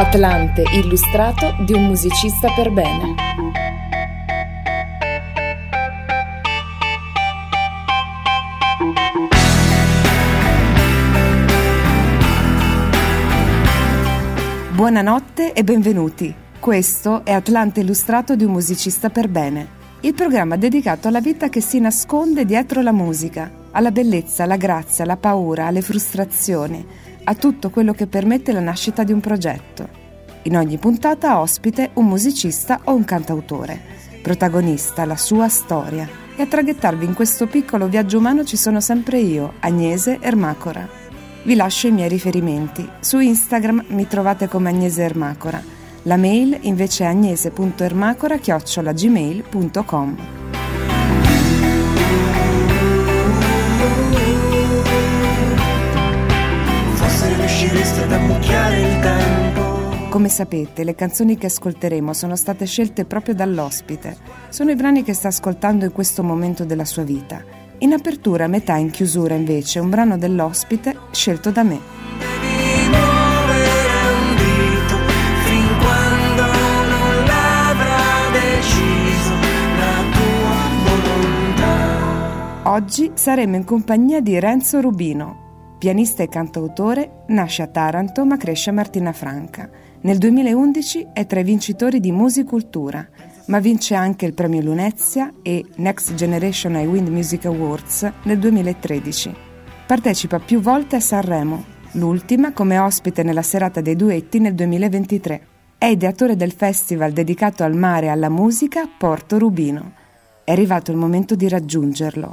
Atlante illustrato di un musicista per bene. Buonanotte e benvenuti. Questo è Atlante illustrato di un musicista per bene, il programma dedicato alla vita che si nasconde dietro la musica, alla bellezza, alla grazia, alla paura, alle frustrazioni, a tutto quello che permette la nascita di un progetto. In ogni puntata ospite un musicista o un cantautore, protagonista la sua storia. E a traghettarvi in questo piccolo viaggio umano ci sono sempre io, Agnese Ermacora. Vi lascio i miei riferimenti. Su Instagram mi trovate come Agnese Ermacora. La mail invece è agnese.ermacora@gmail.com. Forse riuscireste ad ammucchiare il tempo. Come sapete, le canzoni che ascolteremo sono state scelte proprio dall'ospite. Sono i brani che sta ascoltando in questo momento della sua vita. In apertura, a metà in chiusura invece, un brano dell'ospite scelto da me. Devi muovere un dito fin quando non l'avrà deciso la tua volontà. Oggi saremo in compagnia di Renzo Rubino. Pianista e cantautore, nasce a Taranto ma cresce a Martinafranca. Nel 2011 è tra i vincitori di Musicultura, ma vince anche il premio Lunezia e Next Generation I Wind Music Awards nel 2013. Partecipa più volte a Sanremo, l'ultima come ospite nella serata dei duetti nel 2023. È ideatore del festival dedicato al mare e alla musica Porto Rubino. È arrivato il momento di raggiungerlo.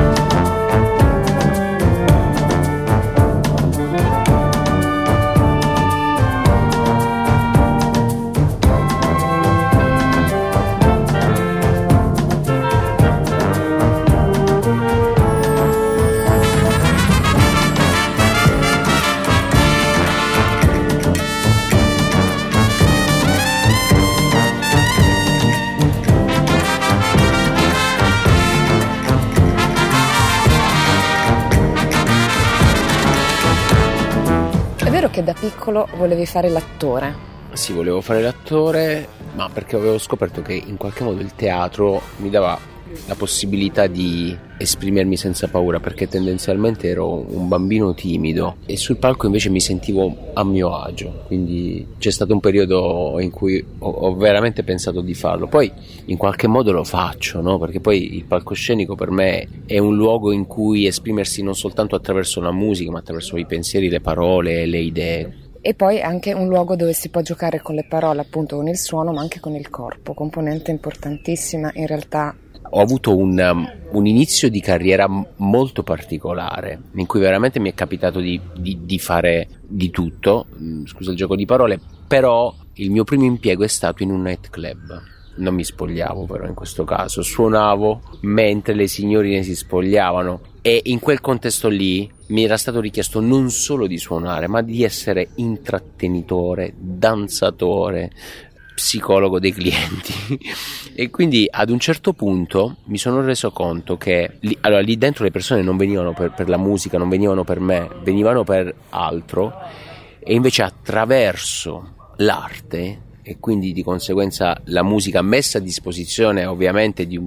Che da piccolo volevi fare l'attore. Sì, volevo fare l'attore, ma perché avevo scoperto che in qualche modo il teatro mi dava la possibilità di esprimermi senza paura, perché tendenzialmente ero un bambino timido e sul palco invece mi sentivo a mio agio, quindi c'è stato un periodo in cui ho veramente pensato di farlo. Poi in qualche modo lo faccio, no? Perché poi il palcoscenico per me è un luogo in cui esprimersi non soltanto attraverso la musica, ma attraverso i pensieri, le parole, le idee. E poi è anche un luogo dove si può giocare con le parole, appunto con il suono, ma anche con il corpo, componente importantissima in realtà. Ho avuto un inizio di carriera molto particolare, in cui veramente mi è capitato di fare di tutto, scusa il gioco di parole, però il mio primo impiego è stato in un nightclub. Non mi spogliavo però in questo caso, suonavo mentre le signorine si spogliavano e in quel contesto lì mi era stato richiesto non solo di suonare, ma di essere intrattenitore, danzatore, psicologo dei clienti. E quindi ad un certo punto mi sono reso conto che lì dentro le persone non venivano per la musica, non venivano per me, venivano per altro, e invece attraverso l'arte e quindi di conseguenza la musica messa a disposizione ovviamente di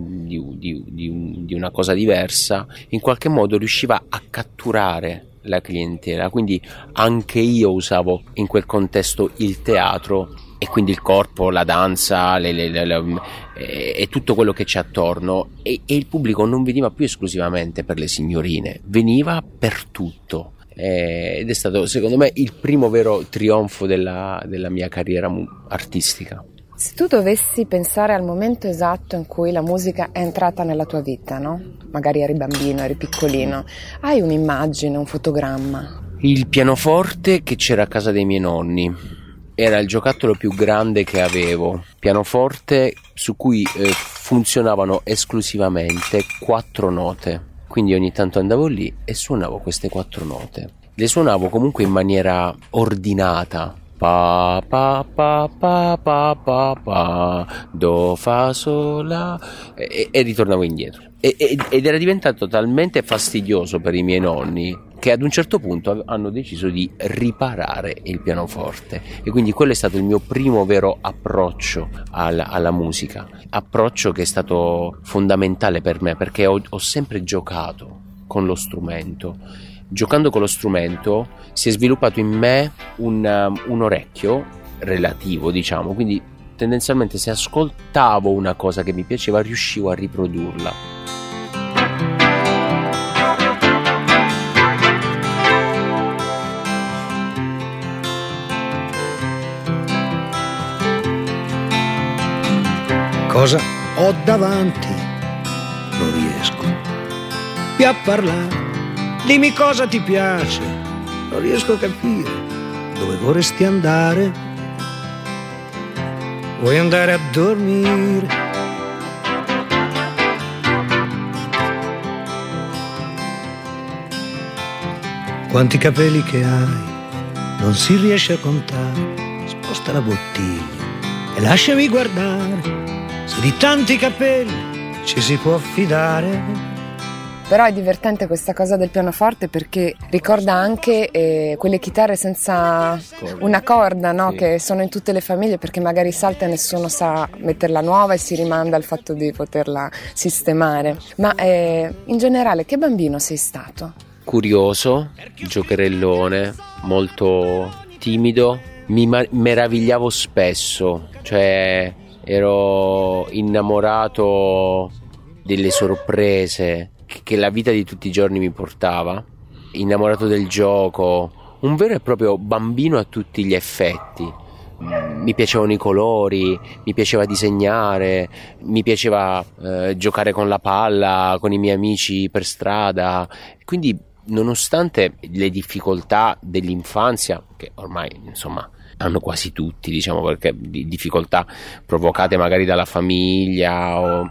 una cosa diversa, in qualche modo riusciva a catturare la clientela. Quindi anche io usavo in quel contesto il teatro e quindi il corpo, la danza e tutto quello che c'è attorno, e il pubblico non veniva più esclusivamente per le signorine, veniva per tutto. Ed è stato secondo me il primo vero trionfo della mia carriera artistica. Se tu dovessi pensare al momento esatto in cui la musica è entrata nella tua vita, no? Magari eri bambino, eri piccolino, hai un'immagine, un fotogramma? Il pianoforte che c'era a casa dei miei nonni era il giocattolo più grande che avevo, pianoforte su cui funzionavano esclusivamente 4 note. Quindi ogni tanto andavo lì e suonavo queste 4 note. Le suonavo comunque in maniera ordinata. Pa pa pa pa pa pa pa, do fa sol la, e ritornavo indietro. Ed era diventato talmente fastidioso per i miei nonni che ad un certo punto hanno deciso di riparare il pianoforte, e quindi quello è stato il mio primo vero approccio alla musica, approccio che è stato fondamentale per me, perché ho sempre giocato con lo strumento. Giocando con lo strumento si è sviluppato in me un orecchio relativo, diciamo, quindi tendenzialmente se ascoltavo una cosa che mi piaceva riuscivo a riprodurla. Cosa ho davanti? Non riesco più a parlare. Dimmi cosa ti piace. Non riesco a capire dove vorresti andare. Vuoi andare a dormire? Quanti capelli che hai non si riesce a contare. Sposta la bottiglia e lasciami guardare. Se di tanti capelli ci si può fidare. Però è divertente questa cosa del pianoforte, perché ricorda anche quelle chitarre senza una corda, no? Sì. Che sono in tutte le famiglie, perché magari salta e nessuno sa metterla nuova e si rimanda al fatto di poterla sistemare. Ma in generale che bambino sei stato? Curioso, giocherellone, molto timido, mi meravigliavo spesso, cioè ero innamorato delle sorprese che la vita di tutti i giorni mi portava, innamorato del gioco, un vero e proprio bambino a tutti gli effetti. Mi piacevano i colori, mi piaceva disegnare, mi piaceva giocare con la palla, con i miei amici per strada. Quindi, nonostante le difficoltà dell'infanzia, che ormai insomma hanno quasi tutti, diciamo, perché difficoltà provocate magari dalla famiglia o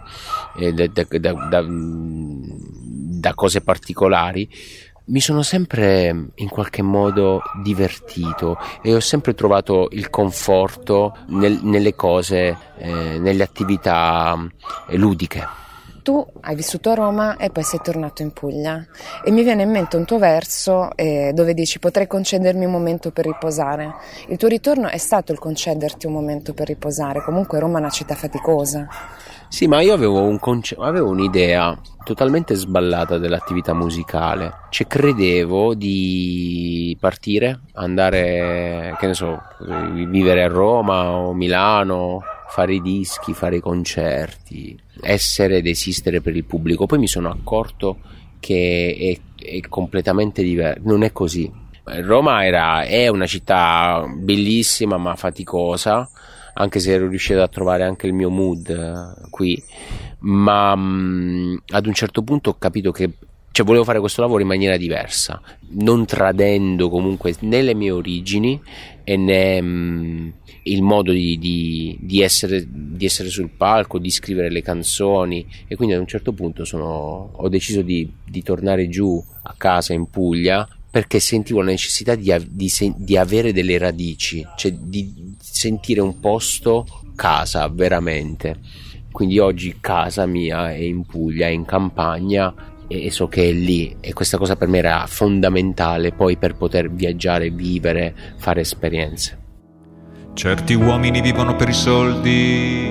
da cose particolari, mi sono sempre in qualche modo divertito e ho sempre trovato il conforto nelle cose, nelle attività ludiche. Tu hai vissuto a Roma e poi sei tornato in Puglia, e mi viene in mente un tuo verso dove dici: potrei concedermi un momento per riposare. Il tuo ritorno è stato il concederti un momento per riposare. Comunque Roma è una città faticosa. Sì, ma io avevo un'idea totalmente sballata dell'attività musicale. Cioè, credevo di partire, andare, che ne so, vivere a Roma o Milano, fare i dischi, fare i concerti, essere ed esistere per il pubblico. Poi mi sono accorto che è completamente diverso, non è così. Roma è una città bellissima ma faticosa, anche se ero riuscito a trovare anche il mio mood qui, ma ad un certo punto ho capito che volevo fare questo lavoro in maniera diversa, non tradendo comunque né le mie origini e né il modo di essere sul palco, di scrivere le canzoni. E quindi ad un certo punto ho deciso di tornare giù a casa in Puglia, perché sentivo la necessità di avere delle radici, cioè di sentire un posto casa veramente. Quindi oggi casa mia è in Puglia, è in campagna, e so che è lì, e questa cosa per me era fondamentale poi per poter viaggiare, vivere, fare esperienze. Certi uomini vivono per i soldi,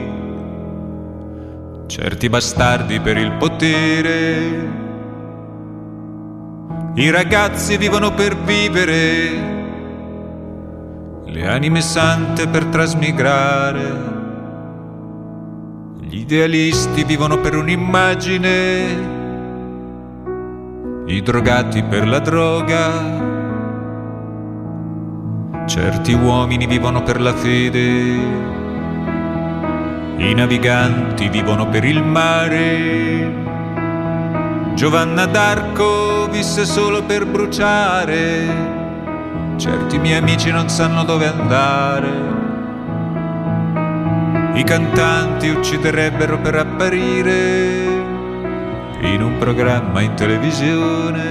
certi bastardi per il potere. I ragazzi vivono per vivere, le anime sante per trasmigrare. Gli idealisti vivono per un'immagine, i drogati per la droga. Certi uomini vivono per la fede, i naviganti vivono per il mare. Giovanna d'Arco visse solo per bruciare, certi miei amici non sanno dove andare. I cantanti ucciderebbero per apparire in un programma in televisione,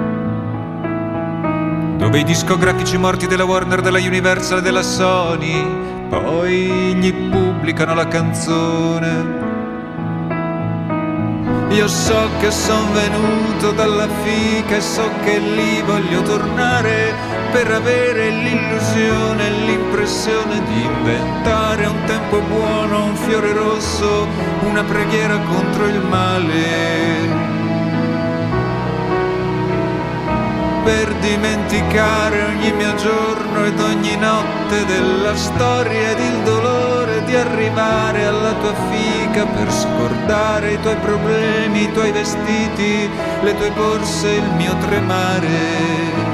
dove i discografici morti della Warner, della Universal e della Sony poi gli pubblicano la canzone. Io so che son venuto dalla fica e so che lì voglio tornare per avere l'illusione e l'impressione di inventare un tempo buono, un fiore rosso, una preghiera contro il male. Per dimenticare ogni mio giorno ed ogni notte della storia ed il dolore di arrivare alla tua fica, per scordare i tuoi problemi, i tuoi vestiti, le tue corse, il mio tremare.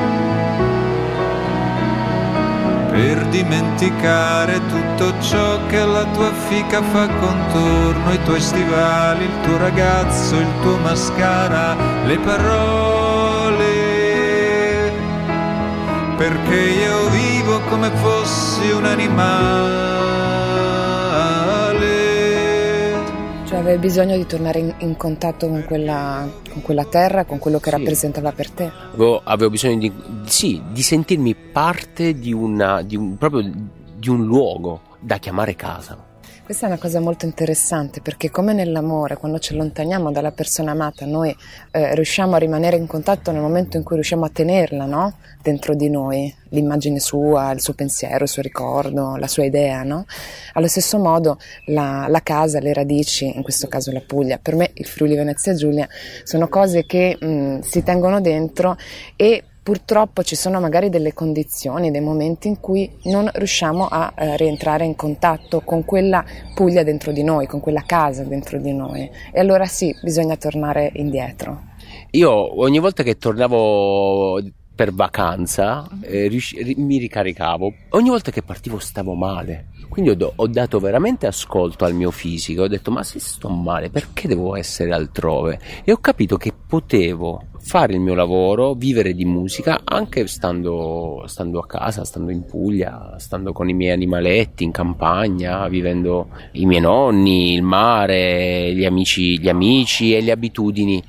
Per dimenticare tutto ciò che alla tua fica fa contorno, i tuoi stivali, il tuo ragazzo, il tuo mascara, le parole. Perché io vivo come fossi un animale. Cioè avevi bisogno di tornare in contatto con quella terra, con quello che rappresentava per te? Avevo bisogno di sentirmi parte di un luogo da chiamare casa. Questa è una cosa molto interessante, perché come nell'amore, quando ci allontaniamo dalla persona amata, noi riusciamo a rimanere in contatto nel momento in cui riusciamo a tenerla, no? Dentro di noi, l'immagine sua, il suo pensiero, il suo ricordo, la sua idea, no? Allo stesso modo la casa, le radici, in questo caso la Puglia, per me il Friuli Venezia Giulia, sono cose che si tengono dentro e purtroppo ci sono magari delle condizioni, dei momenti in cui non riusciamo a rientrare in contatto con quella Puglia dentro di noi, con quella casa dentro di noi. E allora sì, bisogna tornare indietro. Io ogni volta che tornavo per vacanza mi ricaricavo, ogni volta che partivo stavo male. Quindi ho dato veramente ascolto al mio fisico, ho detto ma se sto male perché devo essere altrove? E ho capito che potevo fare il mio lavoro, vivere di musica anche stando a casa, stando in Puglia, stando con i miei animaletti in campagna, vivendo i miei nonni, il mare, gli amici e le abitudini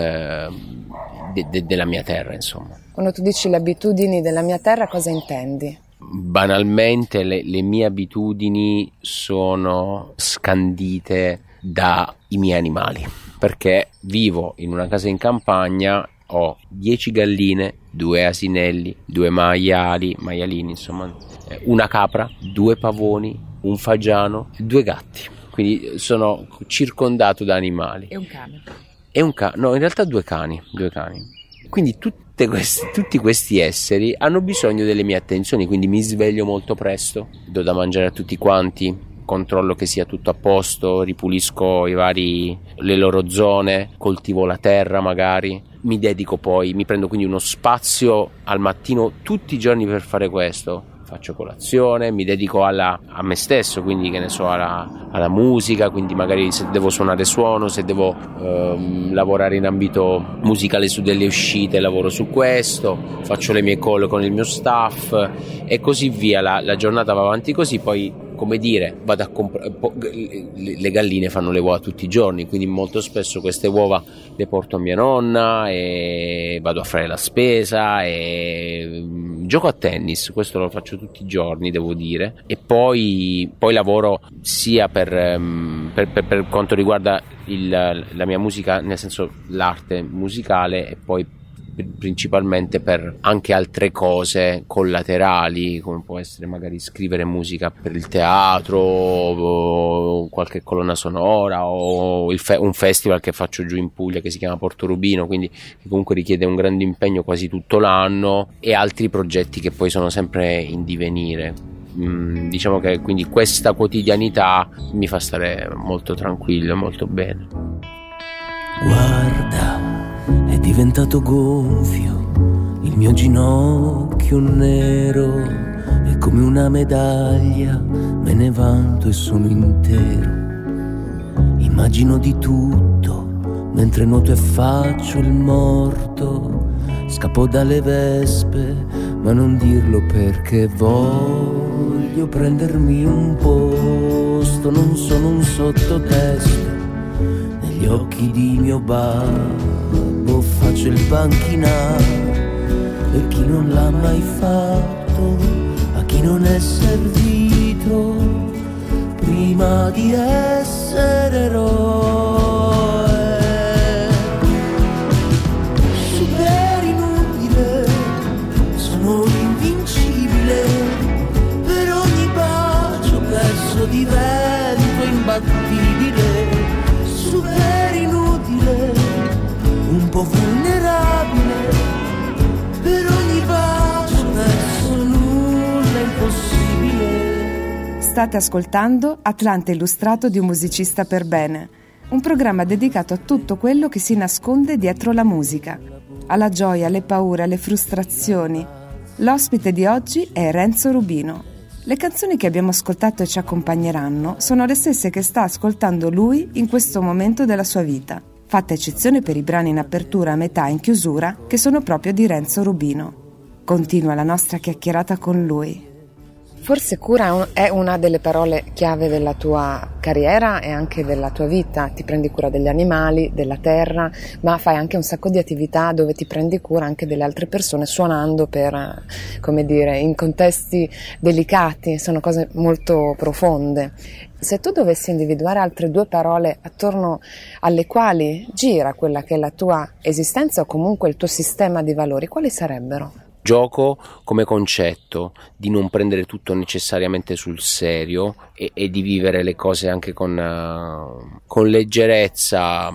della mia terra, insomma. Quando tu dici le abitudini della mia terra, cosa intendi? Banalmente le mie abitudini sono scandite dai miei animali, perché vivo in una casa in campagna, ho 10 galline, 2 asinelli, 2 maialini, insomma, una capra, 2 pavoni, un fagiano, 2 gatti, quindi sono circondato da animali. E un cane? No, in realtà 2 cani. Quindi tutti questi esseri hanno bisogno delle mie attenzioni, quindi mi sveglio molto presto, do da mangiare a tutti quanti, controllo che sia tutto a posto, ripulisco le loro zone, coltivo la terra magari, mi prendo quindi uno spazio al mattino tutti i giorni per fare questo. Faccio colazione, mi dedico a me stesso, quindi che ne so, alla musica, quindi magari se devo suonare suono, se devo lavorare in ambito musicale su delle uscite lavoro su questo, faccio le mie call con il mio staff e così via, la giornata va avanti così, poi come dire, vado a comprare, le galline fanno le uova tutti i giorni, quindi molto spesso queste uova le porto a mia nonna e vado a fare la spesa e gioco a tennis, questo lo faccio tutti i giorni, devo dire, e poi lavoro sia per quanto riguarda la mia musica, nel senso l'arte musicale, e poi principalmente per anche altre cose collaterali, come può essere magari scrivere musica per il teatro o qualche colonna sonora o un festival che faccio giù in Puglia che si chiama Porto Rubino, quindi che comunque richiede un grande impegno quasi tutto l'anno, e altri progetti che poi sono sempre in divenire. Diciamo che quindi questa quotidianità mi fa stare molto tranquillo e molto bene. Guarda, è diventato gonfio il mio ginocchio nero, è come una medaglia, me ne vanto e sono intero. Immagino di tutto mentre nuoto e faccio il morto, scappo dalle vespe ma non dirlo perché voglio prendermi un posto, non sono un sottotesto negli occhi di mio babbo, faccio il banchinario per chi non l'ha mai fatto, a chi non è servito prima di essere eroe. fattibile, super inutile, un po' vulnerabile, per ogni passo verso nulla impossibile. State ascoltando Atlante Illustrato di un musicista per bene, un programma dedicato a tutto quello che si nasconde dietro la musica, alla gioia, alle paure, alle frustrazioni. L'ospite di oggi è Renzo Rubino. Le canzoni che abbiamo ascoltato e ci accompagneranno sono le stesse che sta ascoltando lui in questo momento della sua vita, fatta eccezione per i brani in apertura, a metà e in chiusura, che sono proprio di Renzo Rubino. Continua la nostra chiacchierata con lui. Forse cura è una delle parole chiave della tua carriera e anche della tua vita. Ti prendi cura degli animali, della terra, ma fai anche un sacco di attività dove ti prendi cura anche delle altre persone, suonando per, come dire, in contesti delicati. Sono cose molto profonde. Se tu dovessi individuare altre due parole attorno alle quali gira quella che è la tua esistenza o comunque il tuo sistema di valori, quali sarebbero? Gioco come concetto di non prendere tutto necessariamente sul serio e di vivere le cose anche con leggerezza.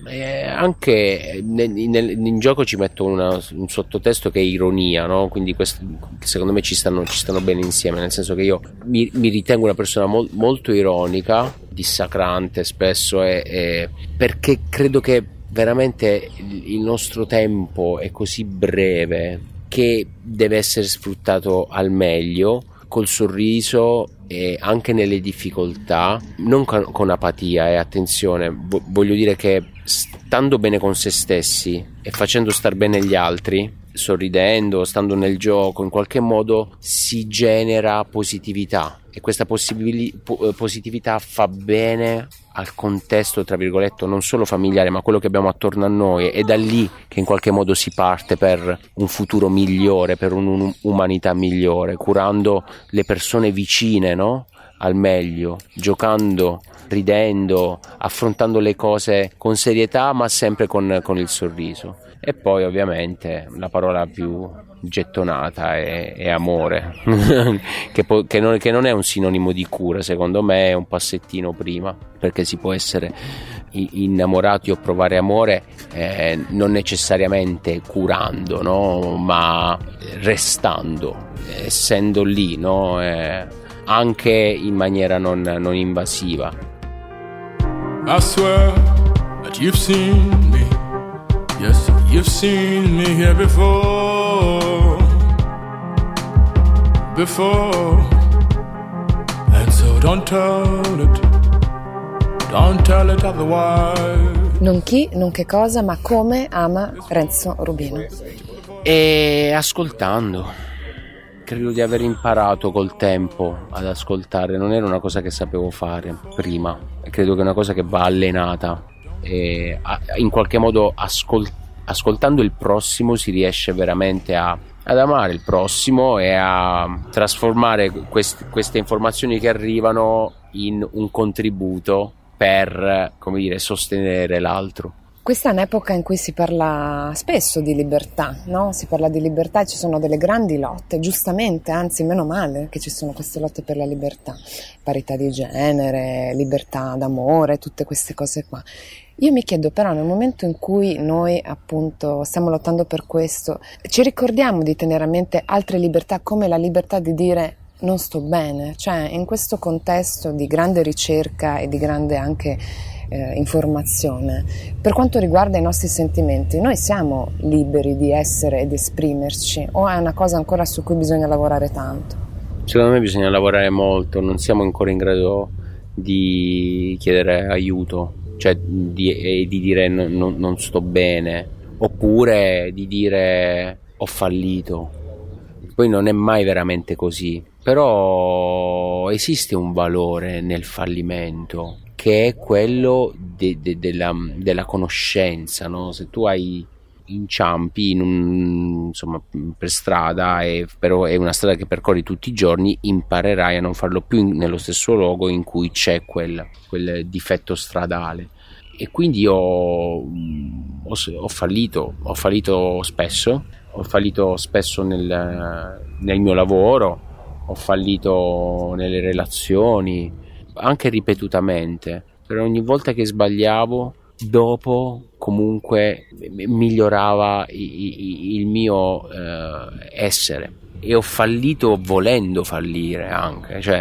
Anche in gioco ci metto un sottotesto che è ironia, no? Quindi secondo me ci stanno bene insieme, nel senso che io mi ritengo una persona molto ironica, dissacrante spesso, perché credo che veramente il nostro tempo è così breve che deve essere sfruttato al meglio, col sorriso e anche nelle difficoltà, non con apatia. E attenzione, voglio dire che stando bene con se stessi e facendo star bene gli altri, sorridendo, stando nel gioco, in qualche modo si genera positività, e questa positività fa bene al contesto, tra virgolette, non solo familiare, ma quello che abbiamo attorno a noi. È da lì che in qualche modo si parte per un futuro migliore, per un'umanità migliore, curando le persone vicine, no? Al meglio, giocando, ridendo, affrontando le cose con serietà, ma sempre con il sorriso. E poi ovviamente la parola più gettonata è amore, che non è un sinonimo di cura, secondo me è un passettino prima, perché si può essere innamorati o provare amore non necessariamente curando, no? Ma restando, essendo lì, no? Anche in maniera non invasiva. I swear that you've seen me. Yes, you've seen me here before. And so don't tell it otherwise. Non chi, non che cosa, ma come ama Renzo Rubino. E ascoltando. Credo di aver imparato col tempo ad ascoltare. Non era una cosa che sapevo fare prima. Credo che è una cosa che va allenata. E in qualche modo ascoltando il prossimo si riesce veramente ad amare il prossimo e a trasformare queste informazioni che arrivano in un contributo per, come dire, sostenere l'altro. Questa è un'epoca in cui si parla spesso di libertà, no? Si parla di libertà e ci sono delle grandi lotte, giustamente, anzi meno male che ci sono queste lotte per la libertà, parità di genere, libertà d'amore, tutte queste cose qua. Io mi chiedo però, nel momento in cui noi appunto stiamo lottando per questo, ci ricordiamo di tenere a mente altre libertà, come la libertà di dire non sto bene, cioè in questo contesto di grande ricerca e di grande anche informazione, per quanto riguarda i nostri sentimenti, noi siamo liberi di essere ed esprimerci, o è una cosa ancora su cui bisogna lavorare tanto? Secondo me bisogna lavorare molto, non siamo ancora in grado di chiedere aiuto, cioè di dire non sto bene, oppure di dire ho fallito. Poi non è mai veramente così, però esiste un valore nel fallimento, che è quello della conoscenza, no? Se tu inciampi insomma, per strada, però è una strada che percorri tutti i giorni, imparerai a non farlo più nello stesso luogo in cui c'è quel difetto stradale. E quindi ho fallito spesso nel mio lavoro, ho fallito nelle relazioni, anche ripetutamente, per ogni volta che sbagliavo, dopo comunque migliorava il mio essere, e ho fallito volendo fallire anche, cioè.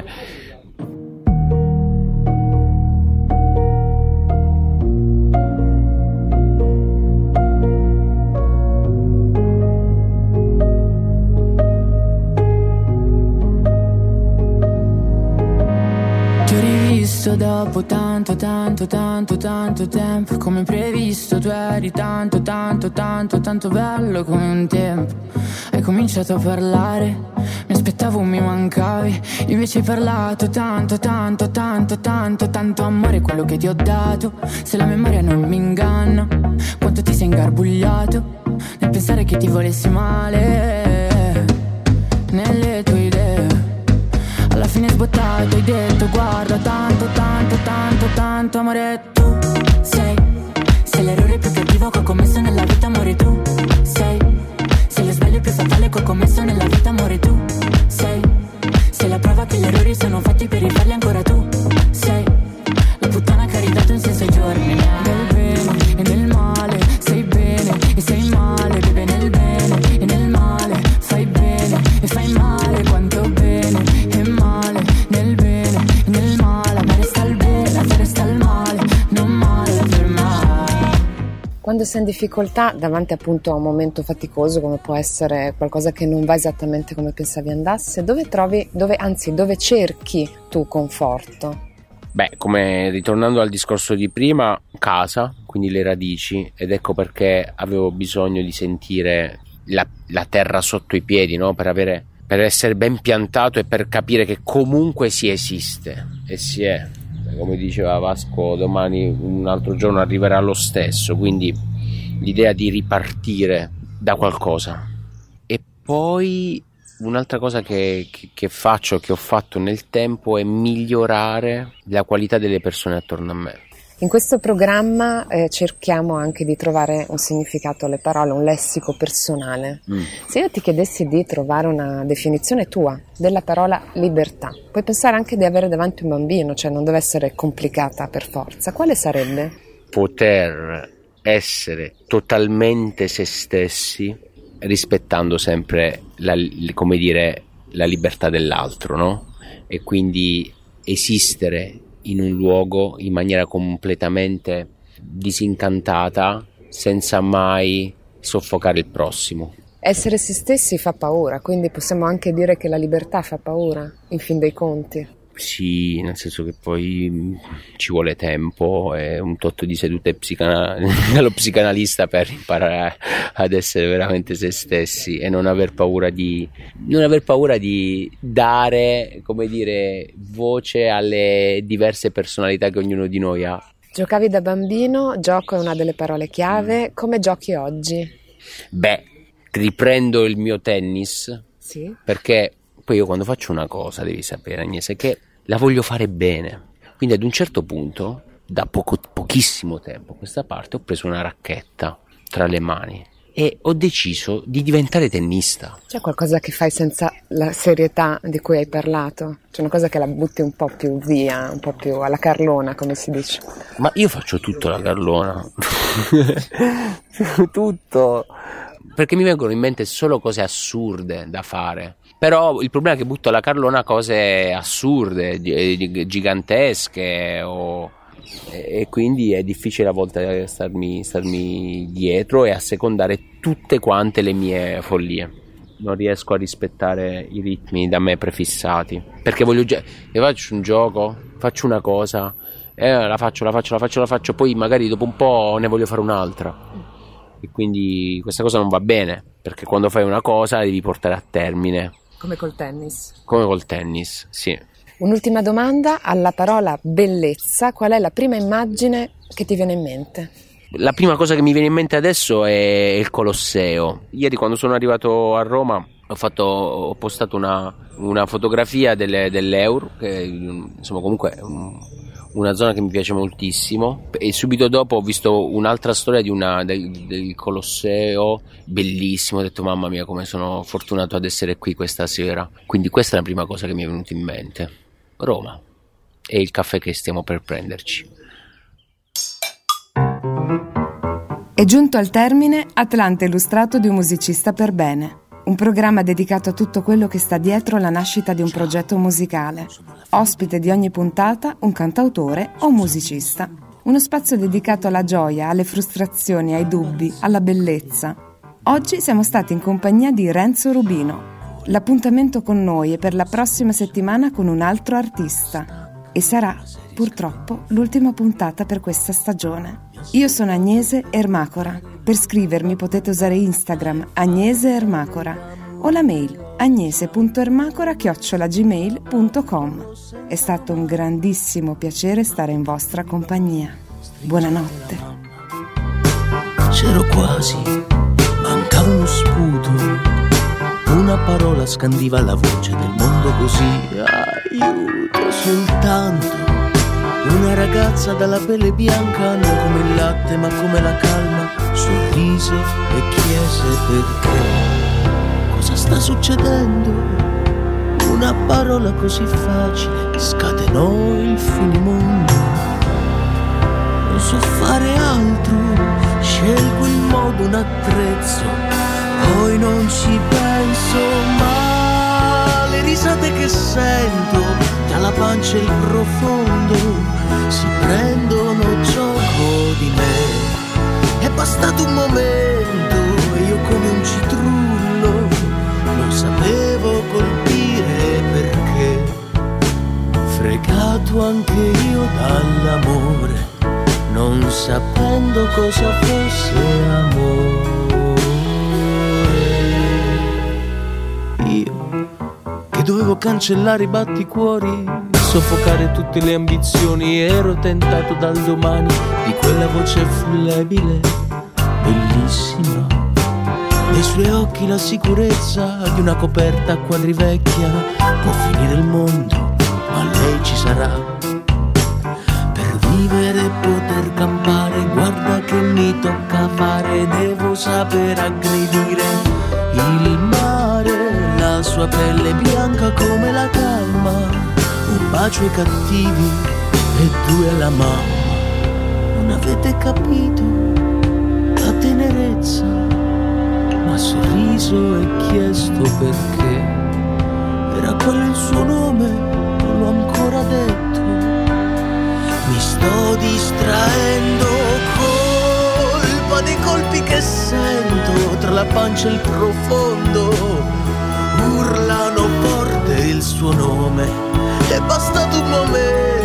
Dopo tanto tempo, come previsto tu eri tanto bello come un tempo. Hai cominciato a parlare, mi aspettavo mi mancavi, invece hai parlato tanto amore, quello che ti ho dato, se la memoria non mi inganna, quanto ti sei ingarbugliato nel pensare che ti volessi male, nelle tue idee. Alla fine sbottato hai detto guarda tanto amore, tu sei l'errore più cattivo che ho commesso nella vita, amore, tu sei lo sbaglio più fatale che ho commesso nella vita, amore, tu sei la prova che gli errori sono fatti per rifarli ancora, tu sei la puttana che ha ridato un senso ai giorni, nel bene e nel male, sei bene e sei male, beve nel bene e nel male, fai bene e fai male, quanto bene e male, nel bene e nel male, a me resta il bene, a te resta il male, non male per mai. Quando sei in difficoltà davanti appunto a un momento faticoso, come può essere qualcosa che non va esattamente come pensavi andasse, dove cerchi tu conforto? Beh, come ritornando al discorso di prima, casa, quindi le radici, ed ecco perché avevo bisogno di sentire la terra sotto i piedi, no? Per essere ben piantato e per capire che comunque si esiste, e si è. Come diceva Vasco, domani un altro giorno arriverà lo stesso, quindi l'idea di ripartire da qualcosa. E poi un'altra cosa che faccio, che ho fatto nel tempo, è migliorare la qualità delle persone attorno a me. In questo programma cerchiamo anche di trovare un significato alle parole, un lessico personale. Se io ti chiedessi di trovare una definizione tua della parola libertà, puoi pensare anche di avere davanti un bambino, cioè non deve essere complicata per forza, quale sarebbe? Poter essere totalmente se stessi, rispettando sempre la libertà dell'altro, no? E quindi esistere in un luogo in maniera completamente disincantata, senza mai soffocare il prossimo. Essere se stessi fa paura, quindi possiamo anche dire che la libertà fa paura, in fin dei conti. Sì, nel senso che poi ci vuole tempo e un tot di sedute dallo psicanalista per imparare ad essere veramente se stessi e non aver paura di dare, come dire, voce alle diverse personalità che ognuno di noi ha. Giocavi da bambino, gioco è una delle parole chiave, come giochi oggi? Beh, riprendo il mio tennis, sì, perché poi io quando faccio una cosa, devi sapere Agnese, che la voglio fare bene, quindi ad un certo punto, da pochissimo tempo a questa parte, ho preso una racchetta tra le mani e ho deciso di diventare tennista. C'è qualcosa che fai senza la serietà di cui hai parlato? C'è una cosa che la butti un po' più via, un po' più alla carlona, come si dice? Ma io faccio tutto alla carlona. Tutto, perché mi vengono in mente solo cose assurde da fare. Però il problema è che butto alla carlona cose assurde, gigantesche, e quindi è difficile a volte starmi dietro e assecondare tutte quante le mie follie. Non riesco a rispettare i ritmi da me prefissati, perché io faccio un gioco, faccio una cosa, la faccio, poi magari dopo un po' ne voglio fare un'altra, e quindi questa cosa non va bene, perché quando fai una cosa la devi portare a termine. Come col tennis? Come col tennis, sì. Un'ultima domanda, alla parola bellezza, qual è la prima immagine che ti viene in mente? La prima cosa che mi viene in mente adesso è il Colosseo. Ieri quando sono arrivato a Roma ho postato una fotografia dell'Eur, che insomma comunque è una zona che mi piace moltissimo, e subito dopo ho visto un'altra storia del Colosseo, bellissimo. Ho detto mamma mia come sono fortunato ad essere qui questa sera, quindi questa è la prima cosa che mi è venuta in mente. Roma, e il caffè che stiamo per prenderci. È giunto al termine Atlante illustrato di un musicista per bene, un programma dedicato a tutto quello che sta dietro la nascita di un progetto musicale. Ospite di ogni puntata un cantautore o un musicista. Uno spazio dedicato alla gioia, alle frustrazioni, ai dubbi, alla bellezza. Oggi siamo stati in compagnia di Renzo Rubino. L'appuntamento con noi è per la prossima settimana con un altro artista. E sarà, purtroppo, l'ultima puntata per questa stagione. Io sono Agnese Ermacora. Per scrivermi potete usare Instagram Agnese Ermacora o la mail agnese.ermacora@gmail.com. È stato un grandissimo piacere stare in vostra compagnia. Buonanotte. C'ero quasi, mancava uno sputo, una parola scandiva la voce del mondo così. Aiuto, soltanto una ragazza dalla pelle bianca, non come il latte ma come la calma, sorrise e chiese perché. Cosa sta succedendo? Una parola così facile scatenò il finimondo. Non so fare altro, scelgo il modo, un attrezzo, poi non ci penso, ma le risate che sento tra la pancia e il profondo si prendono gioco di me. È bastato un momento e io come un citrullo non sapevo colpire perché, fregato anche io dall'amore, non sapendo cosa fosse amore. Io che dovevo cancellare i batticuori, soffocare tutte le ambizioni, ero tentato dal domani di quella voce flebile, bellissima. Nei suoi occhi la sicurezza di una coperta a quadri vecchia. Può finire il mondo, ma lei ci sarà per vivere e poter campare. Guarda che mi tocca fare, devo saper aggredire il mare, la sua pelle bianca come la calma, un bacio ai cattivi e due alla mamma. Non avete capito la tenerezza, ma sorriso e chiesto perché. Era quello il suo nome, non l'ho ancora detto. Mi sto distraendo, colpa dei colpi che sento tra la pancia e il profondo. Urlano forte il suo nome, è bastato un momento